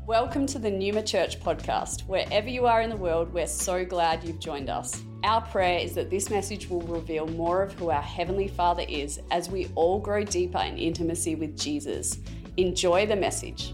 Welcome to the Numa Church podcast. Wherever you are in the world, we're so glad you've joined us. Our prayer is that this message will reveal more of who our Heavenly Father is as we all grow deeper in intimacy with Jesus. Enjoy the message.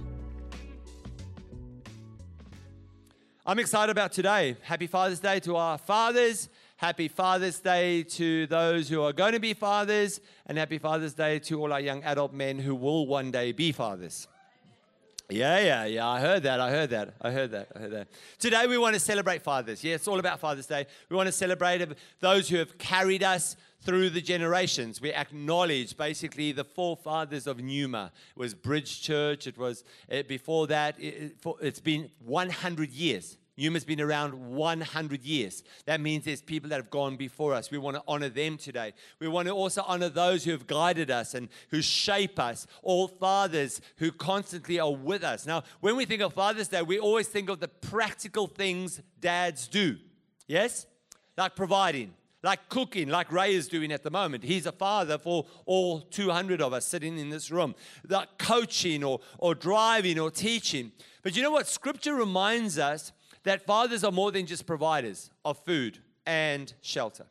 I'm excited about today. Happy Father's Day to our fathers. Happy Father's Day to those who are going to be fathers. And happy Father's Day to all our young adult men who will one day be fathers. Yeah. I heard that. Today we want to celebrate fathers. Yeah, it's all about Father's Day. We want to celebrate those who have carried us through the generations. We acknowledge basically the forefathers of Numa. It was Bridge Church. It was before that. It's been 100 years. Numa's been around 100 years. That means there's people that have gone before us. We want to honor them today. We want to also honor those who have guided us and who shape us, all fathers who constantly are with us. Now, when we think of Father's Day, we always think of the practical things dads do. Yes? Like providing, like cooking, like Ray is doing at the moment. He's a father for all 200 of us sitting in this room. Like coaching or driving or teaching. But you know what? Scripture reminds us that fathers are more than just providers of food and shelter.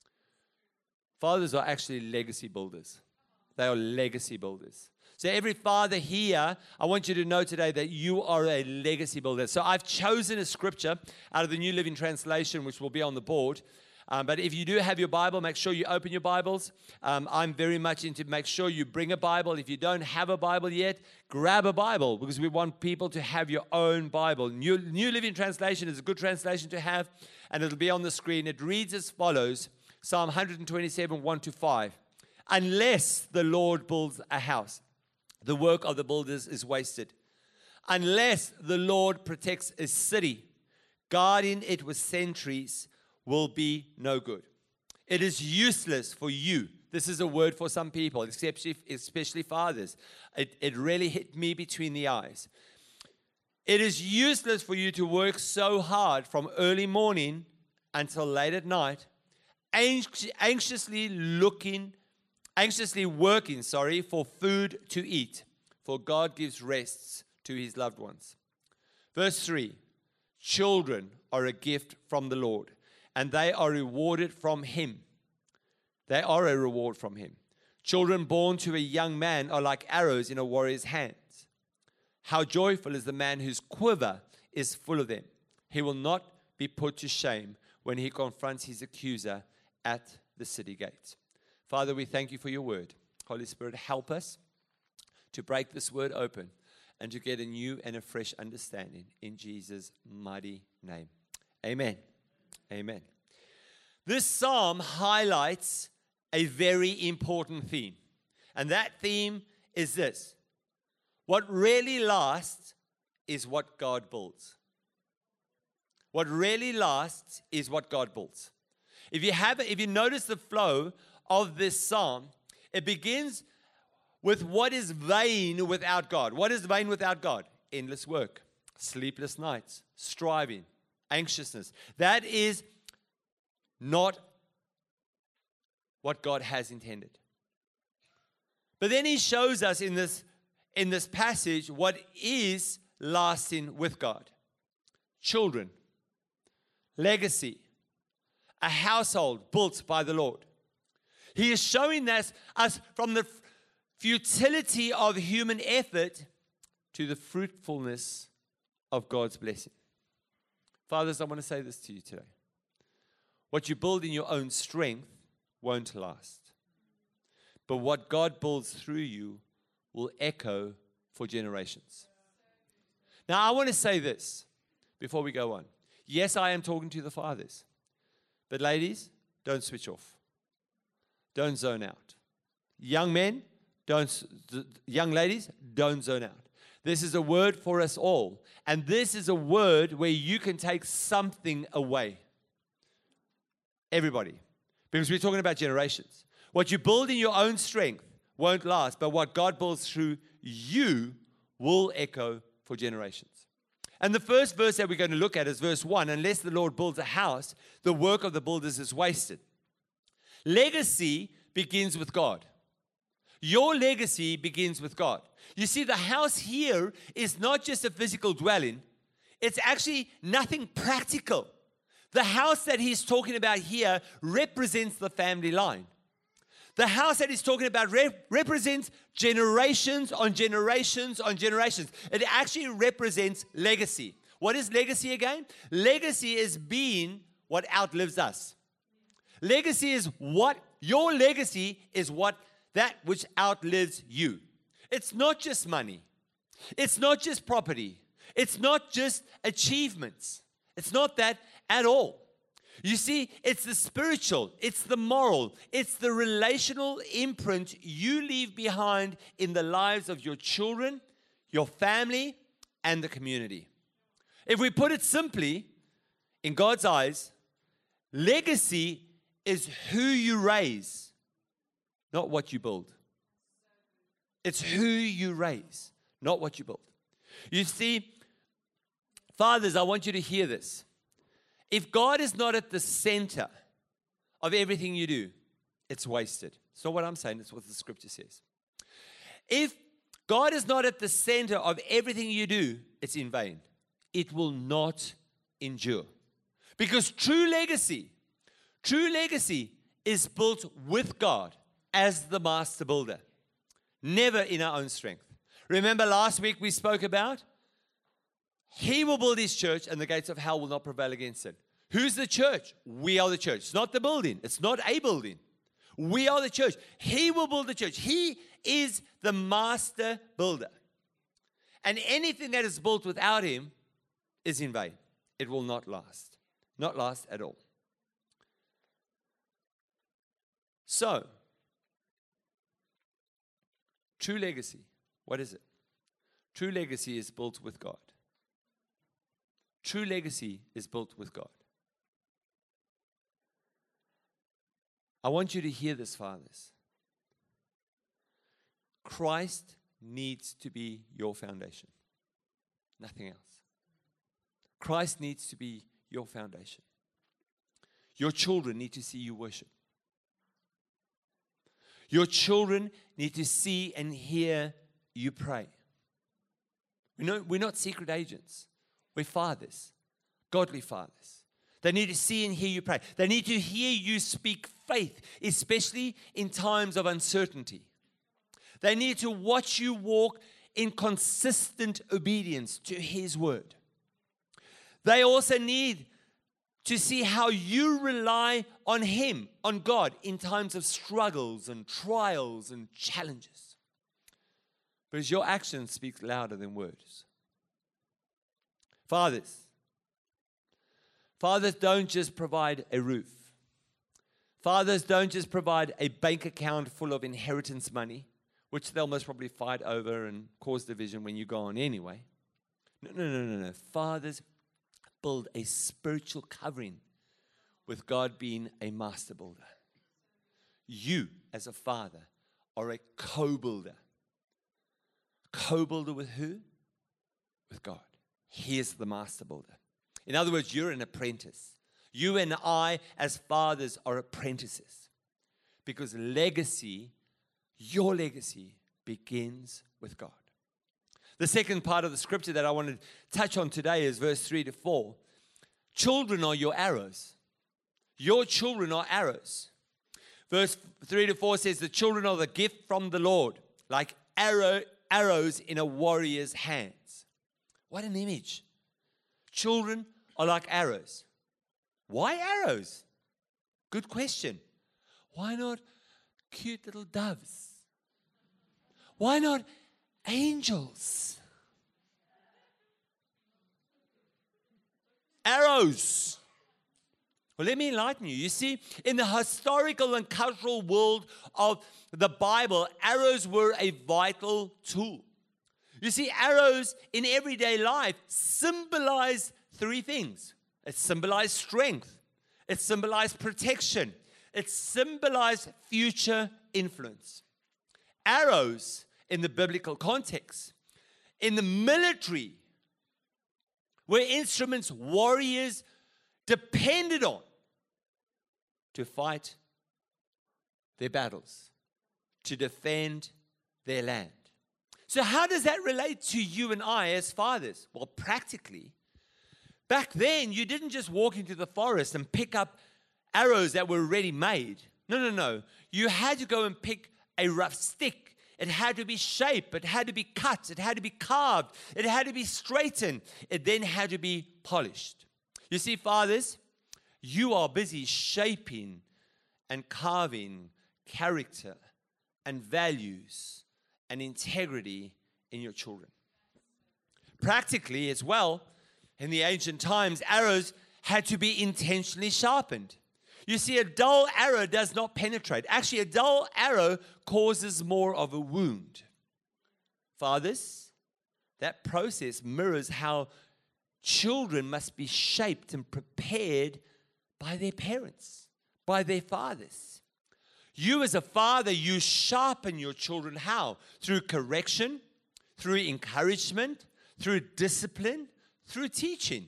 Fathers are actually legacy builders. They are legacy builders. So every father here, I want you to know today that you are a legacy builder. So I've chosen a scripture out of the New Living Translation, which will be on the board. But if you do have your Bible, make sure you open your Bibles. I'm very much into make sure you bring a Bible. If you don't have a Bible yet, grab a Bible because we want people to have your own Bible. New Living Translation is a good translation to have, and it'll be on the screen. It reads as follows, Psalm 127, 1-5. Unless the Lord builds a house, the work of the builders is wasted. Unless the Lord protects a city, guarding it with sentries will be no good. It is useless for you. This is a word for some people, especially fathers. It really hit me between the eyes. It is useless for you to work so hard from early morning until late at night, anxiously working, for food to eat, for God gives rests to his loved ones. Verse 3, children are a gift from the Lord, and they are rewarded from him. They are a reward from him. Children born to a young man are like arrows in a warrior's hands. How joyful is the man whose quiver is full of them. He will not be put to shame when he confronts his accuser at the city gate. Father, we thank you for your word. Holy Spirit, help us to break this word open and to get a new and a fresh understanding in Jesus' mighty name. Amen. Amen. This psalm highlights a very important theme. And that theme is this. What really lasts is what God builds. What really lasts is what God builds. If you notice the flow of this psalm, it begins with what is vain without God. What is vain without God? Endless work, sleepless nights, striving, anxiousness. That is not what God has intended. But then he shows us in this passage what is lasting with God. Children, legacy, a household built by the Lord. He is showing us from the futility of human effort to the fruitfulness of God's blessing. Fathers, I want to say this to you today. What you build in your own strength won't last. But what God builds through you will echo for generations. Now, I want to say this before we go on. Yes, I am talking to the fathers. But ladies, don't switch off. Don't zone out. Young men, young ladies, don't zone out. This is a word for us all. And this is a word where you can take something away. Everybody. Because we're talking about generations. What you build in your own strength won't last, but what God builds through you will echo for generations. And the first verse that we're going to look at is verse 1. Unless the Lord builds a house, the work of the builders is wasted. Legacy begins with God. Your legacy begins with God. You see, the house here is not just a physical dwelling. It's actually nothing practical. The house that he's talking about here represents the family line. The house that he's talking about represents generations on generations on generations. It actually represents legacy. What is legacy again? Legacy is being what outlives us. Legacy is what, your legacy is what, that which outlives you. It's not just money. It's not just property. It's not just achievements. It's not that at all. You see, it's the spiritual, it's the moral, it's the relational imprint you leave behind in the lives of your children, your family, and the community. If we put it simply, in God's eyes, legacy is who you raise, not what you build. It's who you raise, not what you build. You see, fathers, I want you to hear this. If God is not at the center of everything you do, it's wasted. It's not what I'm saying, it's what the scripture says. If God is not at the center of everything you do, it's in vain. It will not endure. Because true legacy is built with God as the master builder, never in our own strength. Remember last week we spoke about? He will build his church and the gates of hell will not prevail against it. Who's the church? We are the church. It's not the building. It's not a building. We are the church. He will build the church. He is the master builder. And anything that is built without him is in vain. It will not last. Not last at all. So, true legacy, what is it? True legacy is built with God. True legacy is built with God. I want you to hear this, fathers. Christ needs to be your foundation. Nothing else. Christ needs to be your foundation. Your children need to see you worship. Your children need to see and hear you pray. We're not secret agents. We're fathers, godly fathers. They need to see and hear you pray. They need to hear you speak faith, especially in times of uncertainty. They need to watch you walk in consistent obedience to His word. They also need to see how you rely on Him, on God, in times of struggles and trials and challenges. Because your actions speak louder than words. Fathers don't just provide a roof. Fathers don't just provide a bank account full of inheritance money, which they'll most probably fight over and cause division when you go on anyway. No. Fathers build a spiritual covering with God being a master builder. You, as a father, are a co-builder. Co-builder with who? With God. He is the master builder. In other words, you're an apprentice. You and I, as fathers, are apprentices. Because legacy, your legacy, begins with God. The second part of the scripture that I want to touch on today is verse 3 to 4. Children are your arrows. Your children are arrows. Verse 3 to 4 says, the children are the gift from the Lord, like arrows in a warrior's hands. What an image. Children are like arrows. Why arrows? Good question. Why not cute little doves? Why not angels? Arrows. Well, let me enlighten you. You see, in the historical and cultural world of the Bible, arrows were a vital tool. You see, arrows in everyday life symbolize three things. It symbolized strength. It symbolized protection. It symbolized future influence. Arrows, in the biblical context, in the military, were instruments warriors depended on to fight their battles, to defend their land. So how does that relate to you and I as fathers? Well, practically, back then, you didn't just walk into the forest and pick up arrows that were already made. No. You had to go and pick a rough stick. It had to be shaped. It had to be cut. It had to be carved. It had to be straightened. It then had to be polished. You see, fathers, you are busy shaping and carving character and values and integrity in your children. Practically as well, in the ancient times, arrows had to be intentionally sharpened. You see, a dull arrow does not penetrate. Actually, a dull arrow causes more of a wound. Fathers, that process mirrors how children must be shaped and prepared by their parents, by their fathers. You as a father, you sharpen your children how? Through correction, through encouragement, through discipline, through teaching.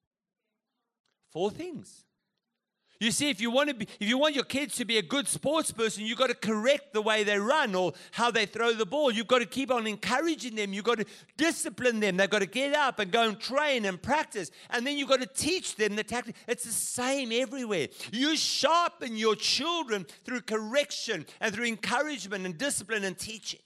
4 things. You see, if you want your kids to be a good sports person, you've got to correct the way they run or how they throw the ball. You've got to keep on encouraging them. You've got to discipline them. They've got to get up and go and train and practice. And then you've got to teach them the tactics. It's the same everywhere. You sharpen your children through correction and through encouragement and discipline and teaching.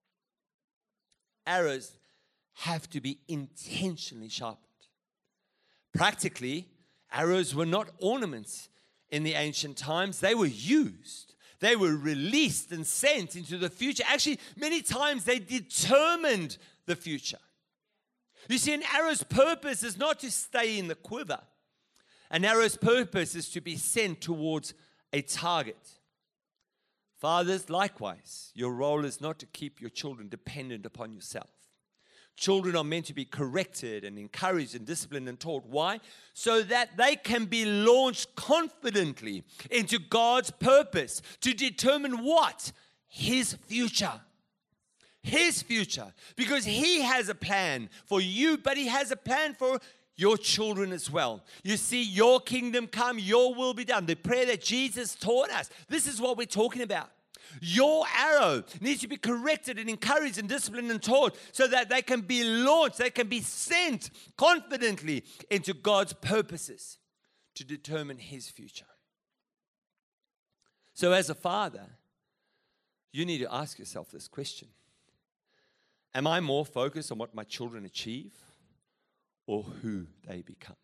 Arrows have to be intentionally sharpened. Practically, arrows were not ornaments. In the ancient times, they were used. They were released and sent into the future. Actually, many times they determined the future. You see, an arrow's purpose is not to stay in the quiver. An arrow's purpose is to be sent towards a target. Fathers, likewise, your role is not to keep your children dependent upon yourself. Children are meant to be corrected and encouraged and disciplined and taught. Why? So that they can be launched confidently into God's purpose to determine what? His future. His future. Because He has a plan for you, but He has a plan for your children as well. You see, your kingdom come, your will be done. The prayer that Jesus taught us. This is what we're talking about. Your arrow needs to be corrected and encouraged and disciplined and taught so that they can be launched, they can be sent confidently into God's purposes to determine His future. So as a father, you need to ask yourself this question. Am I more focused on what my children achieve or who they become?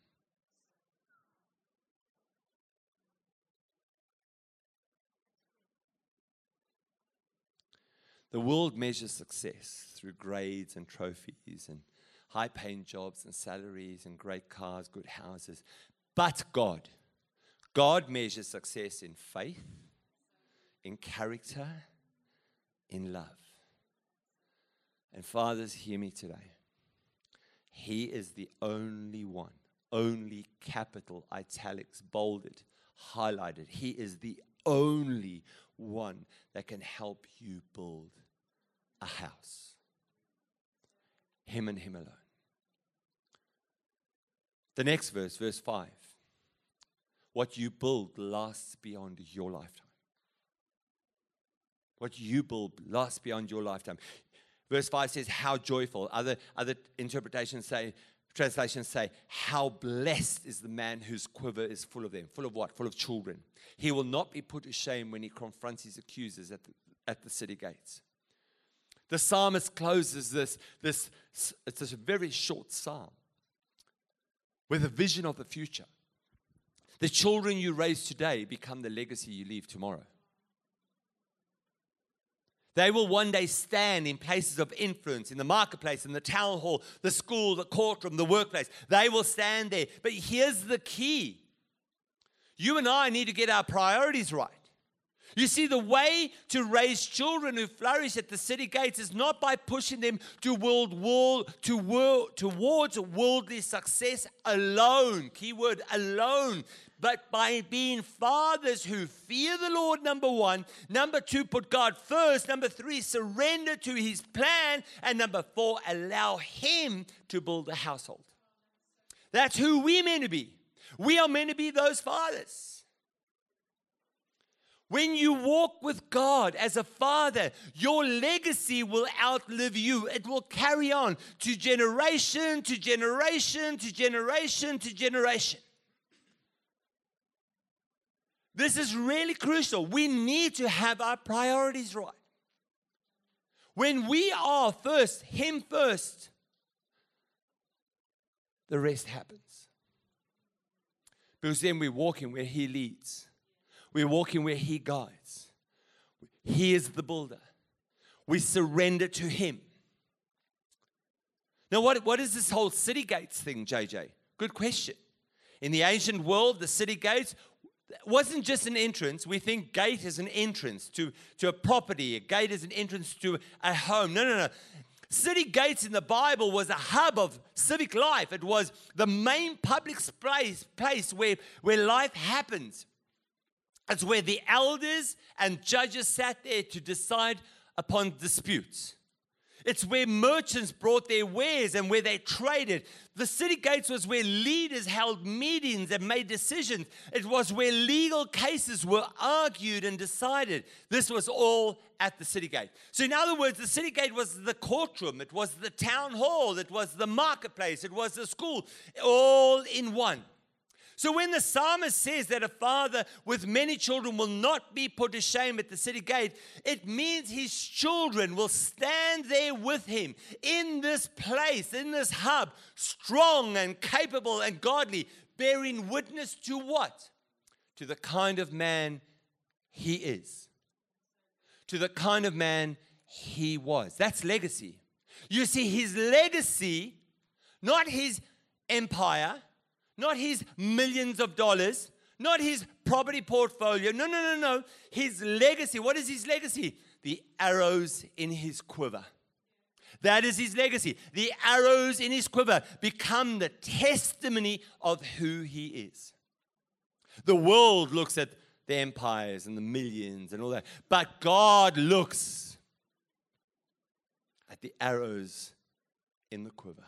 The world measures success through grades and trophies and high-paying jobs and salaries and great cars, good houses. But God measures success in faith, in character, in love. And fathers, hear me today. He is the only one, only capital, italics, bolded, highlighted. He is the only one that can help you build a house. Him and Him alone. The next verse, verse 5. What you build lasts beyond your lifetime. What you build lasts beyond your lifetime. Verse 5 says, how joyful. Other translations say, how blessed is the man whose quiver is full of them. Full of what? Full of children. He will not be put to shame when he confronts his accusers at the city gates. The psalmist closes this it's a very short psalm with a vision of the future. The children you raise today become the legacy you leave tomorrow. They will one day stand in places of influence, in the marketplace, in the town hall, the school, the courtroom, the workplace. They will stand there. But here's the key. You and I need to get our priorities right. You see, the way to raise children who flourish at the city gates is not by pushing them towards worldly success alone. Keyword, alone. But by being fathers who fear the Lord, number 1. Number 2, put God first. Number 3, surrender to His plan. And number 4, allow Him to build a household. That's who we're meant to be. We are meant to be those fathers. When you walk with God as a father, your legacy will outlive you. It will carry on to generation, to generation, to generation, to generation. This is really crucial. We need to have our priorities right. When we are first, Him first, the rest happens. Because then we're walking where He leads. We're walking where He guides. He is the builder. We surrender to Him. Now, what is this whole city gates thing, JJ? Good question. In the ancient world, the city gates wasn't just an entrance. We think gate is an entrance to a property. A gate is an entrance to a home. No. City gates in the Bible was a hub of civic life. It was the main public place where life happens. It's where the elders and judges sat there to decide upon disputes. It's where merchants brought their wares and where they traded. The city gates was where leaders held meetings and made decisions. It was where legal cases were argued and decided. This was all at the city gate. So in other words, the city gate was the courtroom. It was the town hall. It was the marketplace. It was the school, all in one. So when the psalmist says that a father with many children will not be put to shame at the city gate, it means his children will stand there with him in this place, in this hub, strong and capable and godly, bearing witness to what? To the kind of man he is. To the kind of man he was. That's legacy. You see, his legacy, not his empire, not his millions of dollars, not his property portfolio. No. His legacy. What is his legacy? The arrows in his quiver. That is his legacy. The arrows in his quiver become the testimony of who he is. The world looks at the empires and the millions and all that. But God looks at the arrows in the quiver.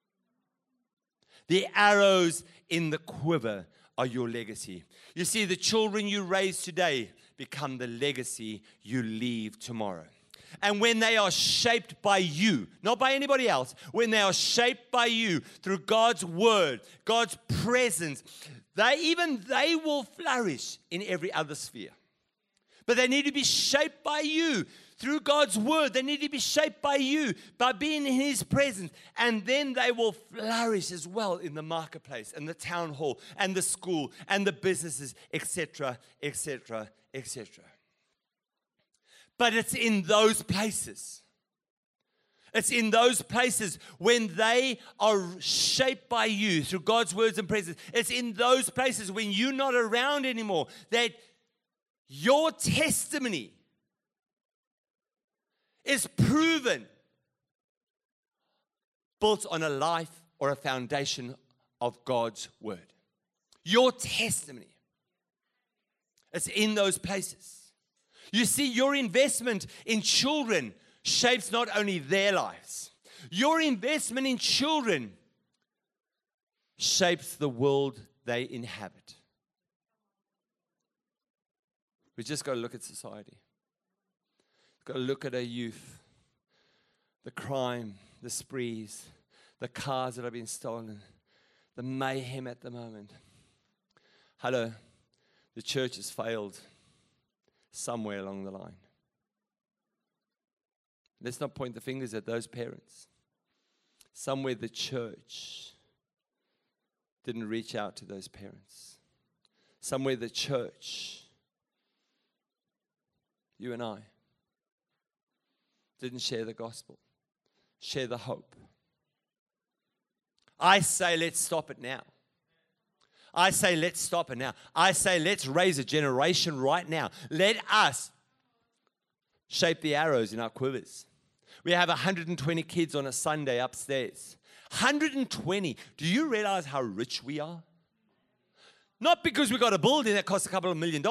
The arrows in the quiver are your legacy. You see, the children you raise today become the legacy you leave tomorrow. And when they are shaped by you, not by anybody else, when they are shaped by you through God's word, God's presence, they will flourish in every other sphere. But they need to be shaped by you through God's word. They need to be shaped by you, by being in His presence. And then they will flourish as well in the marketplace and the town hall and the school and the businesses, etc., etc., etc. But it's in those places. It's in those places when they are shaped by you through God's words and presence. It's in those places when you're not around anymore that your testimony is proven, built on a life or a foundation of God's word. Your testimony. It's in those places. You see, your investment in children shapes not only their lives. Your investment in children shapes the world they inhabit. We just got to look at society. We've got to look at our youth, the crime, the sprees, the cars that have been stolen, the mayhem at the moment. Hello, the church has failed somewhere along the line. Let's not point the fingers at those parents. Somewhere the church didn't reach out to those parents. Somewhere the church, you and I, didn't share the gospel, share the hope. I say let's stop it now. I say let's stop it now. I say let's raise a generation right now. Let us shape the arrows in our quivers. We have 120 kids on a Sunday upstairs. 120. Do you realize how rich we are? Not because we got a building that costs a couple of $1 million.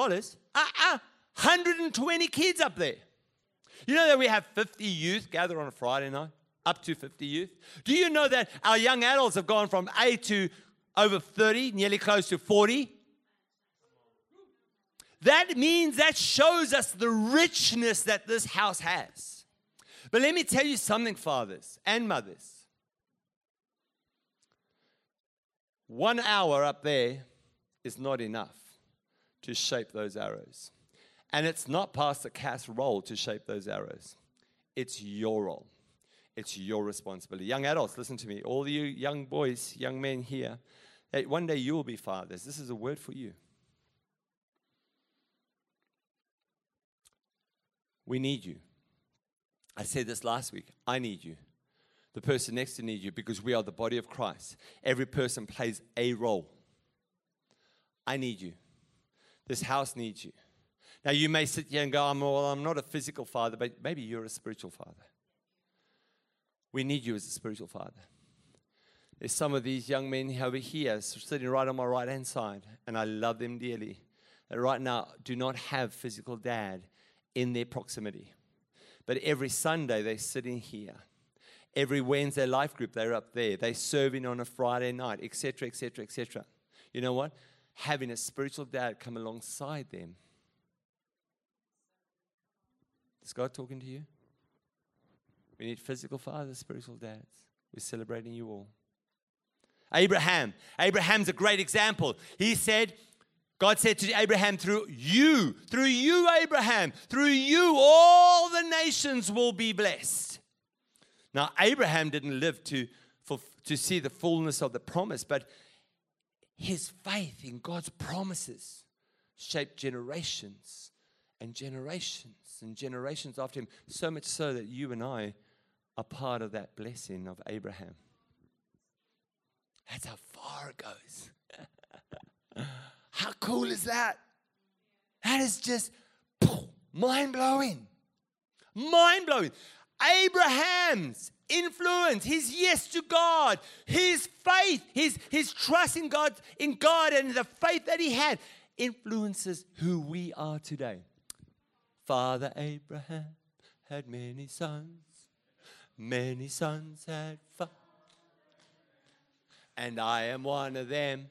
120 kids up there. You know that we have 50 youth gather on a Friday night? Up to 50 youth. Do you know that our young adults have gone from 8 to over 30, nearly close to 40? That means, that shows us the richness that this house has. But let me tell you something, fathers and mothers. 1 hour up there is not enough to shape those arrows. And it's not Pastor Cass' role to shape those arrows. It's your role. It's your responsibility. Young adults, listen to me. All you young boys, young men here, that one day you will be fathers. This is a word for you. We need you. I said this last week. I need you. The person next to needs you, because we are the body of Christ. Every person plays a role. I need you. This house needs you. Now, you may sit here and go, I'm not a physical father, but maybe you're a spiritual father. We need you as a spiritual father. There's some of these young men over here sitting right on my right-hand side, and I love them dearly, that right now do not have physical dad in their proximity. But every Sunday, they're sitting here. Every Wednesday life group, they're up there. They're serving on a Friday night, etc., etc., etc. You know what? Having a spiritual dad come alongside them. Is God talking to you? We need physical fathers, spiritual dads. We're celebrating you all. Abraham. Abraham's a great example. He said, God said to Abraham, through you, Abraham, through you, all the nations will be blessed. Now, Abraham didn't live to see the fullness of the promise, but his faith in God's promises shaped generations and generations and generations after him, so much so that you and I are part of that blessing of Abraham. That's how far it goes. How cool is that? That is just mind-blowing. Mind-blowing. Abraham's influence, his yes to God, his faith, his trust in God and the faith that he had influences who we are today. Father Abraham had many sons had fathers, and I am one of them.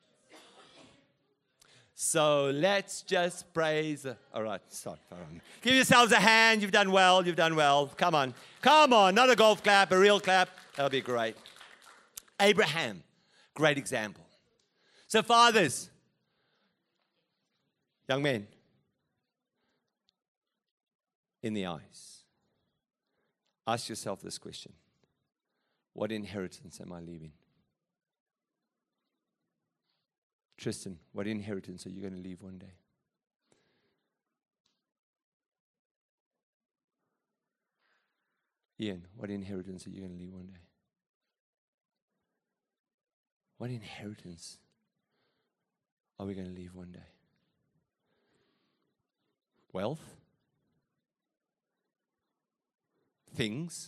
So let's just praise. All right, stop. Give yourselves a hand. You've done well. Come on. Not a golf clap, a real clap. That'll be great. Abraham, great example. So fathers, young men, in the eyes, ask yourself this question. What inheritance am I leaving? Tristan, what inheritance are you going to leave one day? Ian, what inheritance are you going to leave one day? What inheritance are we going to leave one day? Wealth? Things?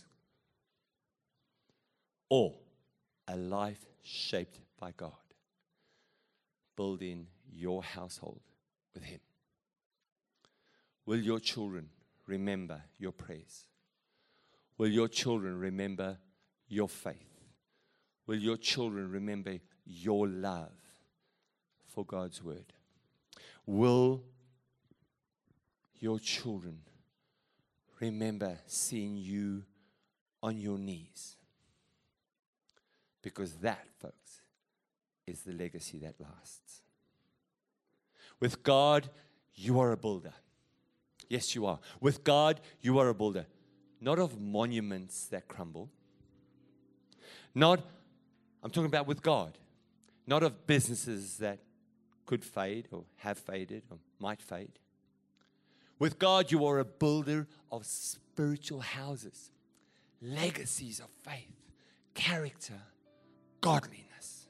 Or a life shaped by God? Building your household with Him. Will your children remember your prayers? Will your children remember your faith? Will your children remember your love for God's word? Will your children remember seeing you on your knees? Because that, folks, is the legacy that lasts. With God, you are a builder. Yes, you are. With God, you are a builder. Not of monuments that crumble. I'm talking about with God. Not of businesses that could fade or have faded or might fade. With God, you are a builder of spiritual houses. Legacies of faith, character, godliness.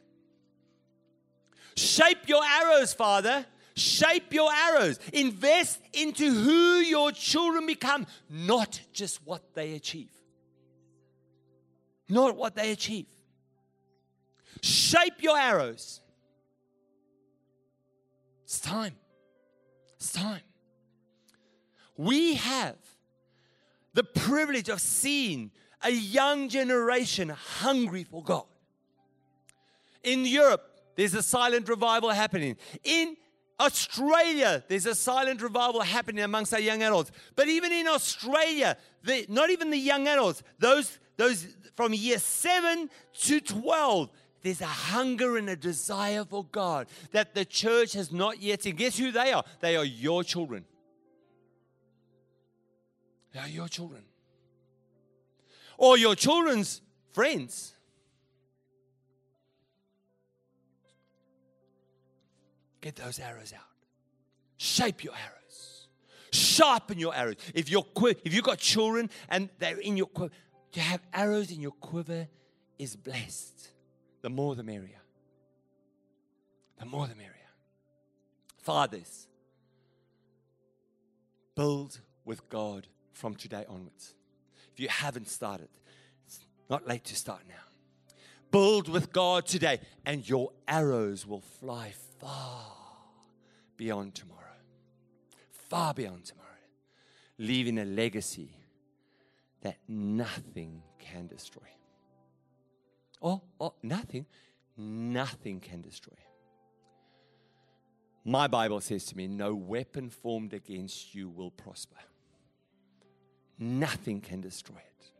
Shape your arrows, Father. Shape your arrows. Invest into who your children become, not just what they achieve. Not what they achieve. Shape your arrows. It's time. It's time. We have the privilege of seeing a young generation hungry for God. In Europe, there's a silent revival happening. In Australia, there's a silent revival happening amongst our young adults. But even in Australia, not even the young adults, those from year 7 to 12, there's a hunger and a desire for God that the church has not yet seen. Guess who they are? They are your children. They are your children. Or your children's friends. Get those arrows out. Shape your arrows. Sharpen your arrows. If you've got children and they're in your quiver, to have arrows in your quiver is blessed. The more the merrier. The more the merrier. Fathers, build with God from today onwards. If you haven't started, it's not late to start now. Build with God today, and your arrows will fly far beyond tomorrow. Far beyond tomorrow. Leaving a legacy that nothing can destroy. Nothing can destroy. My Bible says to me, no weapon formed against you will prosper. Nothing can destroy it.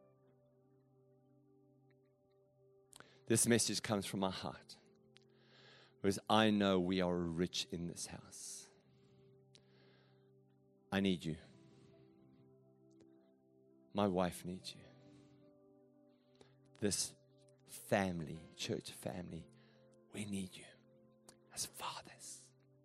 This message comes from my heart, because I know we are rich in this house. I need you. My wife needs you. This family, church family, we need you as fathers.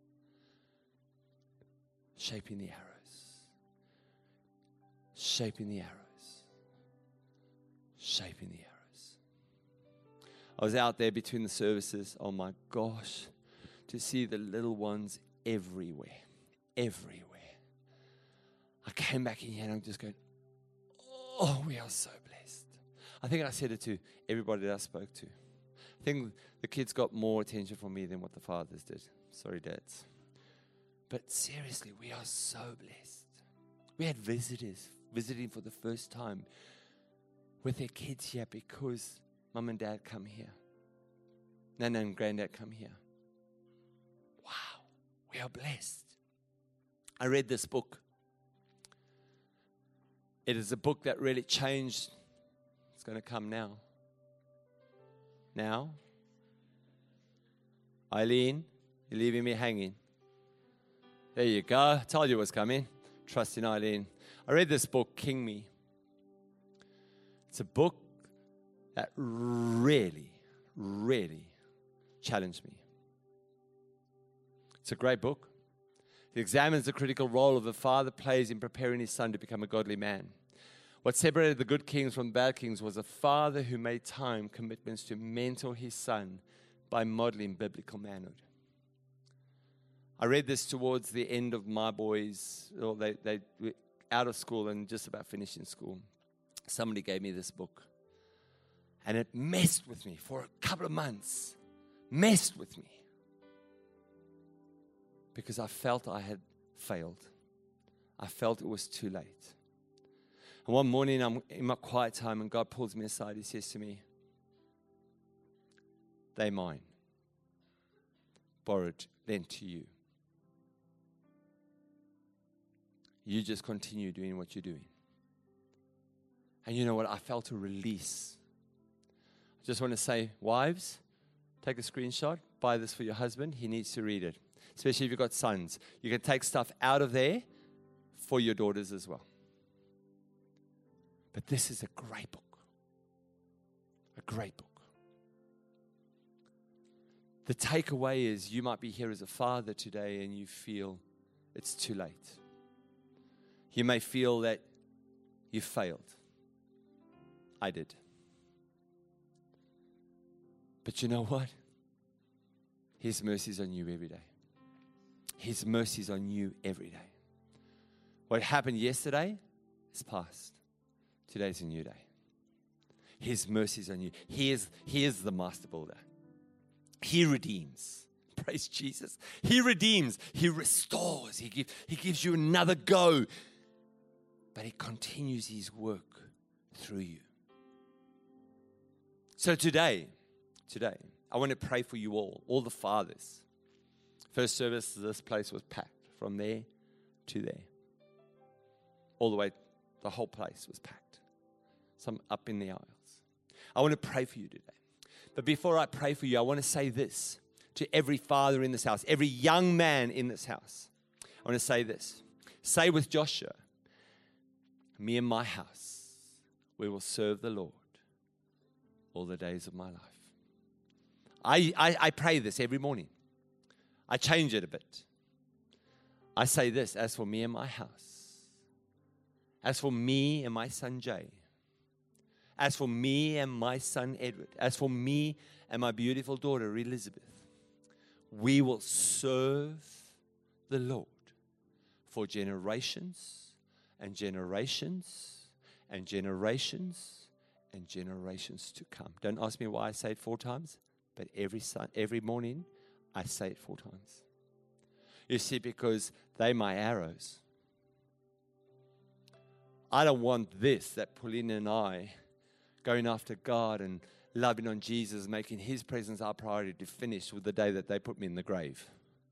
Shaping the arrows. Shaping the arrows. Shaping the arrows. I was out there between the services. Oh my gosh. To see the little ones everywhere. Everywhere. I came back in here and I'm just going, oh, we are so blessed. I think I said it to everybody that I spoke to. I think the kids got more attention from me than what the fathers did. Sorry, dads. But seriously, we are so blessed. We had visitors visiting for the first time with their kids here because mum and dad come here. Nana and granddad come here. Wow, we are blessed. I read this book. It is a book that really changed. It's going to come now. Now? Eileen, you're leaving me hanging. There you go. I told you it was coming. Trust in Eileen. I read this book, King Me. It's a book that really, really challenged me. It's a great book. It examines the critical role of the father plays in preparing his son to become a godly man. What separated the good kings from the bad kings was a father who made time commitments to mentor his son by modeling biblical manhood. I read this towards the end of my boys. They were out of school and just about finishing school. Somebody gave me this book. And it messed with me for a couple of months. Messed with me. Because I felt I had failed. I felt it was too late. And one morning I'm in my quiet time and God pulls me aside. He says to me, "They're mine. Borrowed, lent to you. You just continue doing what you're doing." And you know what? I felt a release. I just want to say, wives, take a screenshot. Buy this for your husband. He needs to read it. Especially if you've got sons. You can take stuff out of there for your daughters as well. But this is a great book. A great book. The takeaway is you might be here as a father today and you feel it's too late. You may feel that you failed. I did. But you know what? His mercies on you every day. His mercies on you every day. What happened yesterday is past. Today's a new day. His mercies on you. He is the master builder. He redeems. Praise Jesus. He redeems. He restores. He gives you another go. But He continues His work through you. So today, I want to pray for you all the fathers First service, this place was packed from there to there. All the way, the whole place was packed. Some up in the aisles. I want to pray for you today. But before I pray for you, I want to say this to every father in this house, every young man in this house. I want to say this. Say with Joshua, me and my house, we will serve the Lord all the days of my life. I pray this every morning. I change it a bit. I say this, as for me and my house, as for me and my son Jay, as for me and my son Edward, as for me and my beautiful daughter Elizabeth, we will serve the Lord for generations and generations and generations and generations to come. Don't ask me why I say it 4 times, but every morning I say it 4 times. You see, because they're my arrows. I don't want this, that Pauline and I going after God and loving on Jesus, making His presence our priority, to finish with the day that they put me in the grave.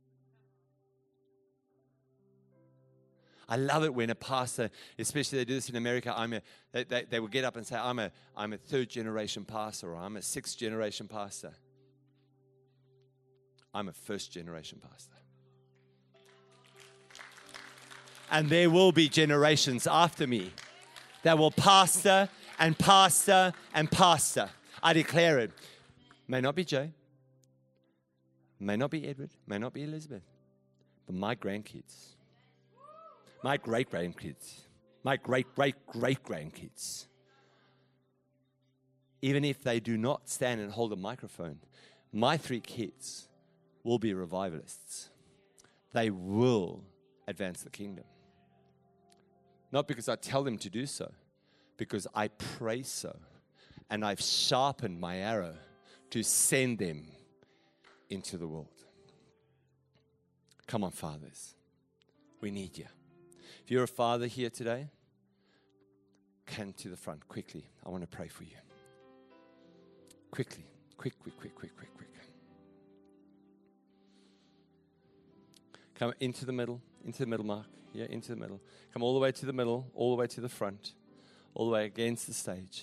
I love it when a pastor, especially they do this in America, they will get up and say, I'm a 3rd generation pastor, or I'm a 6th generation pastor. I'm a 1st generation pastor. And there will be generations after me that will pastor and pastor and pastor. I declare it. May not be Jay, may not be Edward, may not be Elizabeth, but my grandkids, my great-grandkids, my great-great-great-grandkids, even if they do not stand and hold a microphone, my 3 kids will be revivalists. They will advance the kingdom. Not because I tell them to do so, because I pray so. And I've sharpened my arrow to send them into the world. Come on, fathers. We need you. If you're a father here today, come to the front quickly. I want to pray for you. Quickly. Quick. Come into the middle, Mark. Yeah, into the middle. Come all the way to the middle, all the way to the front, all the way against the stage.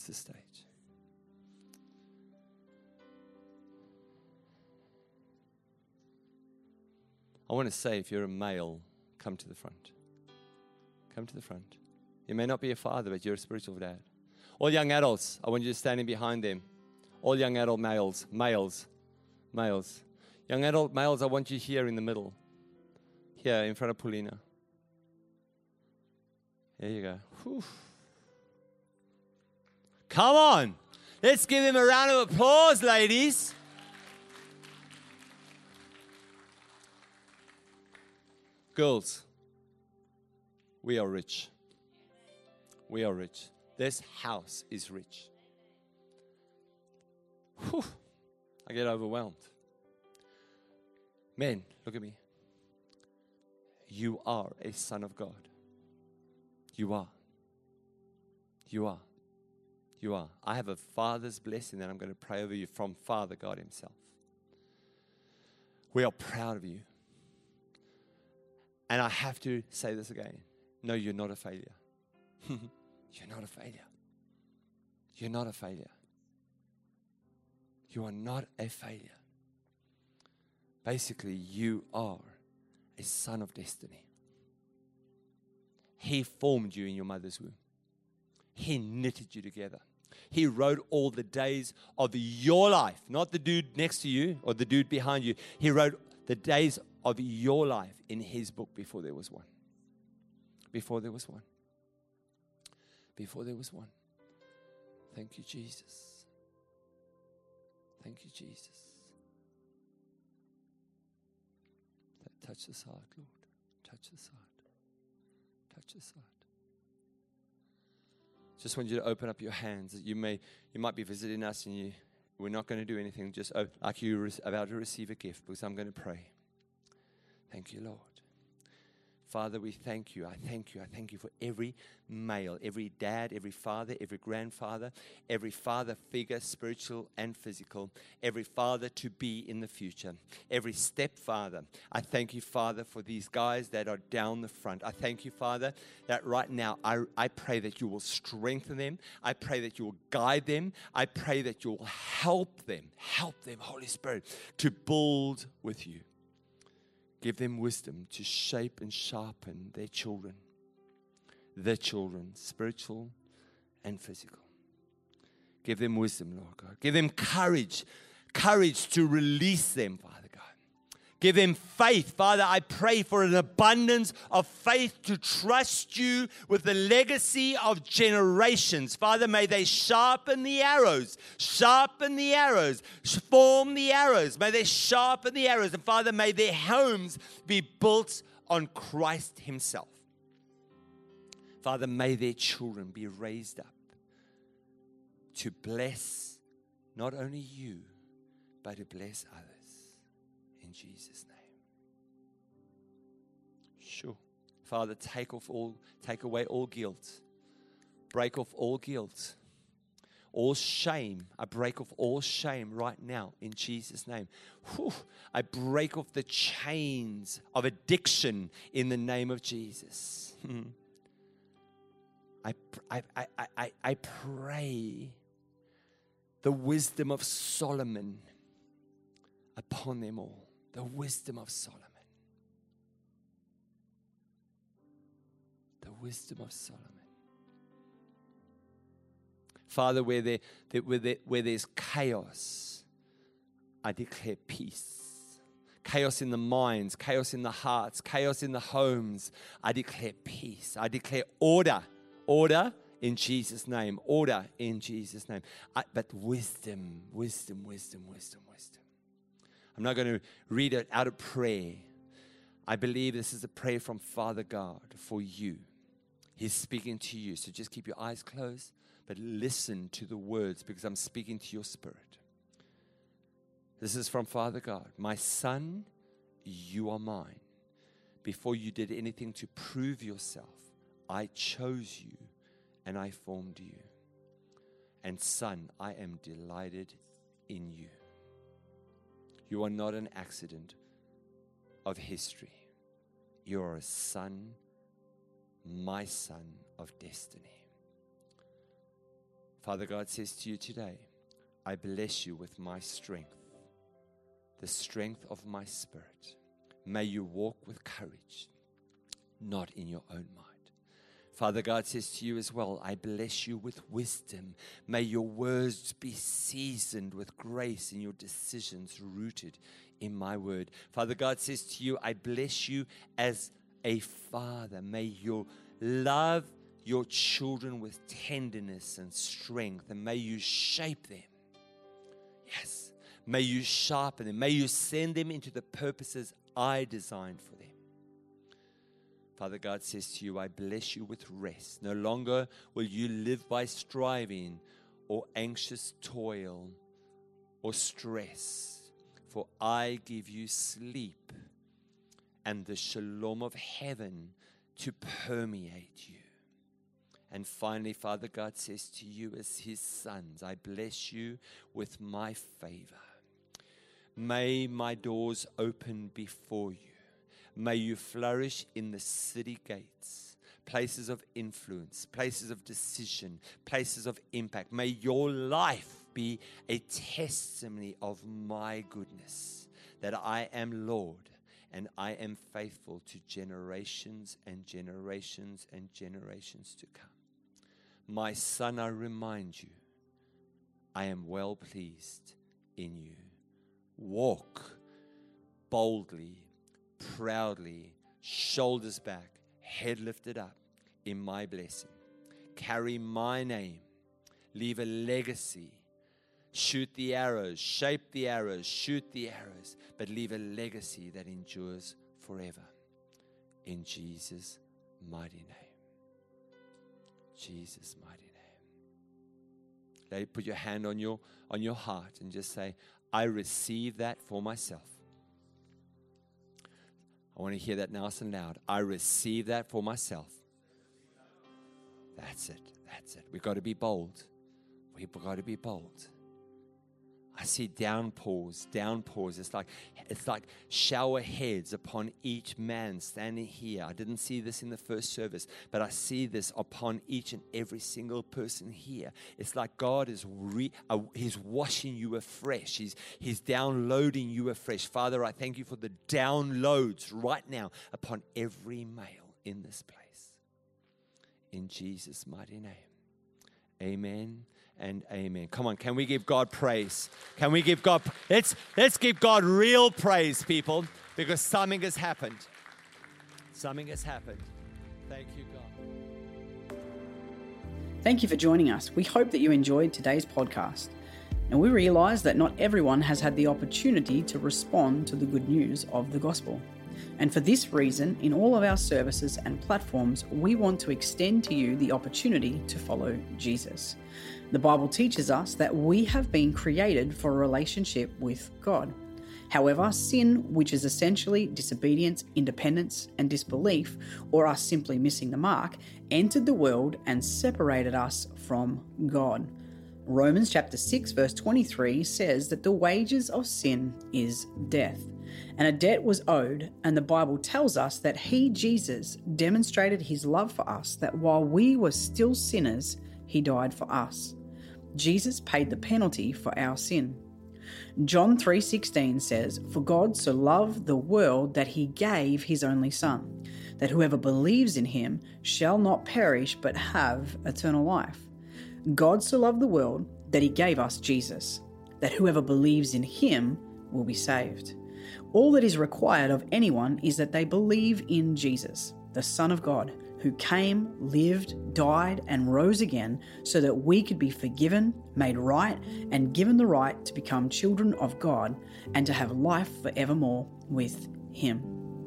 I want to say, if you're a male, come to the front. Come to the front. You may not be a father, but you're a spiritual dad. All young adults, I want you to stand in behind them. All young adult males. Young adult males, I want you here in the middle. Here, in front of Paulina. There you go. Whew. Come on. Let's give him a round of applause, ladies. Girls, we are rich. We are rich. This house is rich. Whew. I get overwhelmed. Men, look at me. You are a son of God. You are. I have a Father's blessing that I'm going to pray over you from Father God Himself. We are proud of you. And I have to say this again. No, you're not a failure. You're not a failure. You're not a failure. You are not a failure. Basically, you are a son of destiny. He formed you in your mother's womb. He knitted you together. He wrote all the days of your life, not the dude next to you or the dude behind you. He wrote the days of your life in His book before there was one. Before there was one. Before there was one. Thank you, Jesus. Thank you, Jesus. Touch this heart, Lord. Touch this heart. Touch this heart. Just want you to open up your hands. You might be visiting us, and we're not going to do anything. Just like you're about to receive a gift, because I'm going to pray. Thank you, Lord. Father, we thank you. I thank you. I thank you for every male, every dad, every father, every grandfather, every father figure, spiritual and physical, every father to be in the future, every stepfather. I thank you, Father, for these guys that are down the front. I thank you, Father, that right now I pray that you will strengthen them. I pray that you will guide them. I pray that you will help them, Holy Spirit, to build with you. Give them wisdom to shape and sharpen their children, spiritual and physical. Give them wisdom, Lord God. Give them courage to release them, Father God. Give them faith. Father, I pray for an abundance of faith to trust you with the legacy of generations. Father, may they sharpen the arrows, form the arrows. May they sharpen the arrows. And Father, may their homes be built on Christ himself. Father, may their children be raised up to bless not only you, but to bless others. In Jesus' name. Sure. Father, take away all guilt. Break off all guilt. All shame. I break off all shame right now in Jesus' name. Whew. I break off the chains of addiction in the name of Jesus. I pray the wisdom of Solomon upon them all. The wisdom of Solomon. The wisdom of Solomon. Father, where there's chaos, I declare peace. Chaos in the minds, chaos in the hearts, chaos in the homes. I declare peace. I declare order. Order in Jesus' name. Order in Jesus' name. But wisdom. I'm not going to read it out of prayer. I believe this is a prayer from Father God for you. He's speaking to you. So just keep your eyes closed, but listen to the words because I'm speaking to your spirit. This is from Father God. My son, you are mine. Before you did anything to prove yourself, I chose you and I formed you. And son, I am delighted in you. You are not an accident of history. You are a son, my son of destiny. Father God says to you today, I bless you with my strength, the strength of my spirit. May you walk with courage, not in your own mind. Father God says to you as well, I bless you with wisdom. May your words be seasoned with grace and your decisions rooted in my word. Father God says to you, I bless you as a father. May you love your children with tenderness and strength, and may you shape them. Yes. May you sharpen them. May you send them into the purposes I designed for them. Father God says to you, I bless you with rest. No longer will you live by striving or anxious toil or stress, for I give you sleep and the shalom of heaven to permeate you. And finally, Father God says to you as his sons, I bless you with my favor. May my doors open before you. May you flourish in the city gates, places of influence, places of decision, places of impact. May your life be a testimony of my goodness, that I am Lord and I am faithful to generations and generations and generations to come. My son, I remind you, I am well pleased in you. Walk boldly, proudly, shoulders back, head lifted up in my blessing. Carry my name. Leave a legacy. Shoot the arrows, shape the arrows, shoot the arrows, but leave a legacy that endures forever. In Jesus' mighty name. Jesus' mighty name. Lady, put your hand on your heart and just say, I receive that for myself. I want to hear that nice and loud. I receive that for myself. That's it. That's it. We've got to be bold. We've got to be bold. I see downpours. It's like shower heads upon each man standing here. I didn't see this in the first service, but I see this upon each and every single person here. It's like God is He's washing you afresh. He's downloading you afresh. Father, I thank you for the downloads right now upon every male in this place. In Jesus' mighty name. Amen. And amen. Come on, can we give God praise? Can we give God, let's give God real praise, people, because something has happened. Something has happened. Thank you, God. Thank you for joining us. We hope that you enjoyed today's podcast. And we realize that not everyone has had the opportunity to respond to the good news of the gospel. And for this reason, in all of our services and platforms, we want to extend to you the opportunity to follow Jesus. The Bible teaches us that we have been created for a relationship with God. However, sin, which is essentially disobedience, independence, and disbelief, or us simply missing the mark, entered the world and separated us from God. Romans chapter 6 verse 23 says that the wages of sin is death. And a debt was owed, and the Bible tells us that He, Jesus, demonstrated His love for us, that while we were still sinners, He died for us. Jesus paid the penalty for our sin. John 3:16 says, "For God so loved the world that He gave His only Son, that whoever believes in Him shall not perish but have eternal life." God so loved the world that He gave us Jesus, that whoever believes in Him will be saved. All that is required of anyone is that they believe in Jesus, the Son of God, who came, lived, died, and rose again so that we could be forgiven, made right, and given the right to become children of God and to have life forevermore with Him.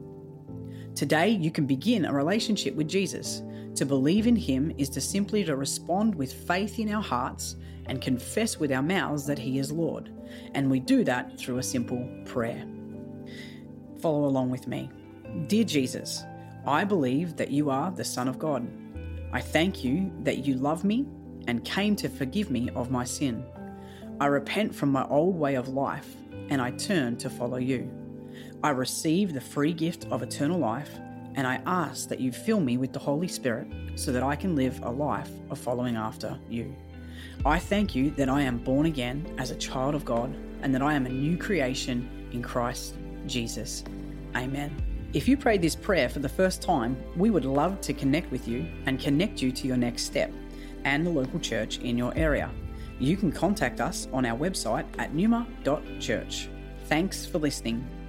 Today, you can begin a relationship with Jesus. To believe in Him is to simply to respond with faith in our hearts and confess with our mouths that He is Lord. And we do that through a simple prayer. Follow along with me. Dear Jesus, I believe that you are the Son of God. I thank you that you love me and came to forgive me of my sin. I repent from my old way of life and I turn to follow you. I receive the free gift of eternal life and I ask that you fill me with the Holy Spirit so that I can live a life of following after you. I thank you that I am born again as a child of God and that I am a new creation in Christ Jesus. Amen. If you prayed this prayer for the first time, we would love to connect with you and connect you to your next step and the local church in your area. You can contact us on our website at numa.church. Thanks for listening.